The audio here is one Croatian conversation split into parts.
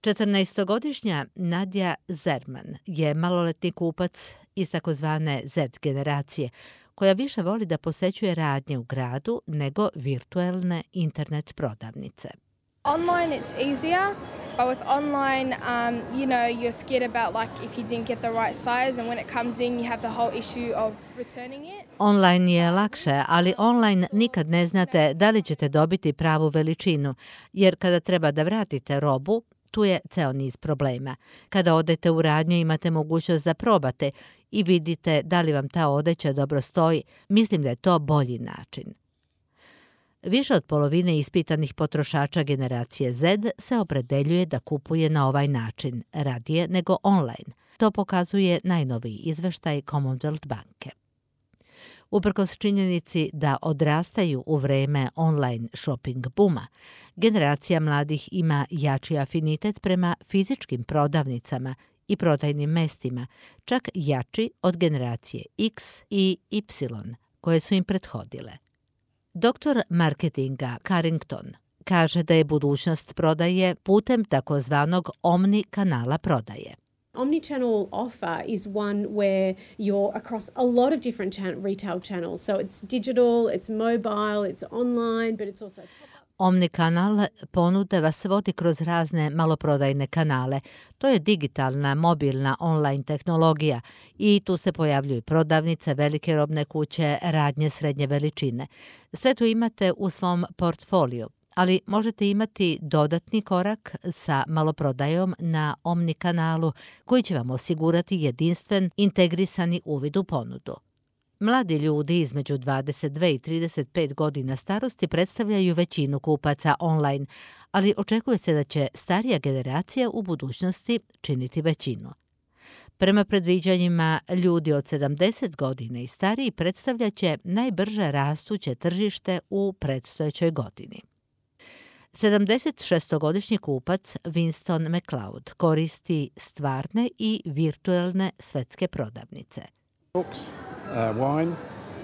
14-godišnja Nadja Zerman je maloletni kupac iz takozvane Z generacije, koja više voli da posećuje radnje u gradu nego virtuelne internet prodavnice. Online it's easier, but with online, you're scared about if you didn't get the right size, and when it comes in, you have the whole issue of returning it. Online je lakše, ali online nikad ne znate da li ćete dobiti pravu veličinu, jer kada treba da vratite robu, tu je ceo niz problema. Kada odete u radnju imate mogućnost da probate i vidite da li vam ta odeća dobro stoji. Mislim da je to bolji način. Više od polovine ispitanih potrošača generacije Z se opredeljuje da kupuje na ovaj način, radije nego online. To pokazuje najnoviji izveštaj Commonwealth banke. Uprkos činjenici da odrastaju u vreme online shopping buma, generacija mladih ima jači afinitet prema fizičkim prodavnicama i prodajnim mestima, čak jači od generacije X i Y, koje su im prethodile. Doktor marketinga Carrington kaže da je budućnost prodaje putem takozvanog omni kanala prodaje. Omnichannel offer is one where you're across a lot of different retail channels. So it's digital, it's mobile, it's online, but it's also Omnikanal ponude vas vodi kroz razne maloprodajne kanale. To je digitalna, mobilna, online tehnologija i tu se pojavljuju prodavnice, velike robne kuće, radnje srednje veličine. Sve to imate u svom portfoliju, ali možete imati dodatni korak sa maloprodajom na Omnikanalu koji će vam osigurati jedinstven, integrisani uvid u ponudu. Mladi ljudi između 22 i 35 godina starosti predstavljaju većinu kupaca online, ali očekuje se da će starija generacija u budućnosti činiti većinu. Prema predviđanjima, ljudi od 70 godina i stariji predstavljaće najbrže rastuće tržište u predstojećoj godini. 76-godišnji kupac Winston McLeod koristi stvarne i virtuelne svetske prodavnice. Books, wine,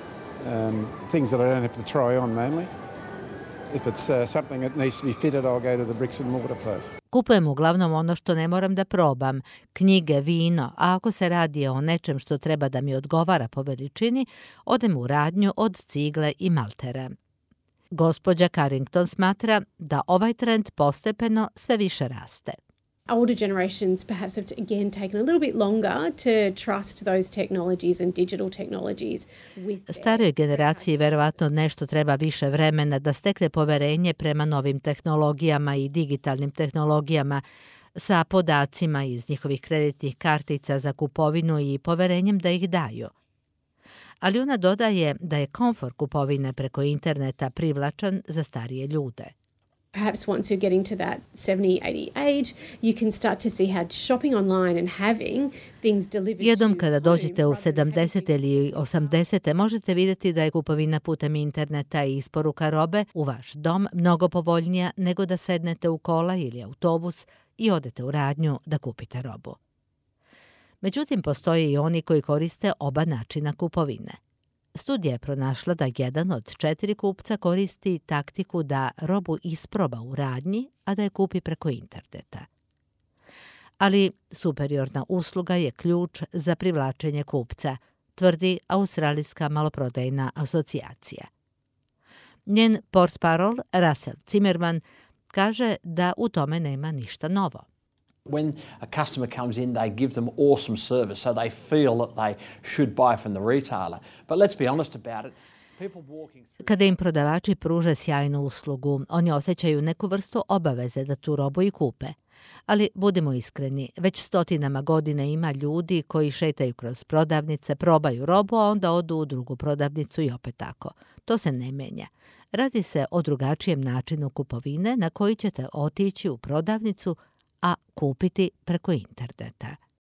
things that I don't have to try on mainly. If it's something that needs to be fitted, I'll go to the bricks and mortar place. Kupujem uglavnom ono što ne moram da probam, knjige, vino, a ako se radi o nečem što treba da mi odgovara po veličini, odem u radnju od cigle i maltera. Gospođa Carrington smatra da ovaj trend postepeno sve više raste. Older generations perhaps have again taken a little bit longer to trust those technologies and digital technologies with Starijoj generaciji verovatno nešto treba više vremena da stekne poverenje prema novim tehnologijama i digitalnim tehnologijama sa podacima iz njihovih kreditnih kartica za kupovinu i poverenjem da ih daju. Ali ona dodaje da je komfor kupovine preko interneta privlačan za starije ljude. Perhaps once you're getting to that 70, 80 age, you can start to see how shopping online and having things delivered. Jednom kada dođete u 70 ili 80, možete vidjeti da je kupovina putem interneta i isporuka robe u vaš dom mnogo povoljnija nego da sednete u kola ili autobus i odete u radnju da kupite robu. Međutim, postoje i oni koji koriste oba načina kupovine. Studija je pronašla da 1 od 4 kupca koristi taktiku da robu isproba u radnji, a da je kupi preko interneta. Ali superiorna usluga je ključ za privlačenje kupca, tvrdi Australijska maloprodajna asocijacija. Njen portparol Russell Zimmerman kaže da u tome nema ništa novo. When a customer comes in, they give them awesome service, so they feel that they should buy from the retailer. But let's be honest about it. Kada im prodavači pruže sjajnu uslugu, oni osjećaju neku vrstu obaveze da tu robu i kupe. Ali budimo iskreni, već stotinama godina ima ljudi koji šetaju kroz prodavnice, probaju robu, a onda odu u drugu prodavnicu i opet tako. To se ne menja. Radi se o drugačijem načinu kupovine na koji ćete otići u prodavnicu, a kupiti preko interneta.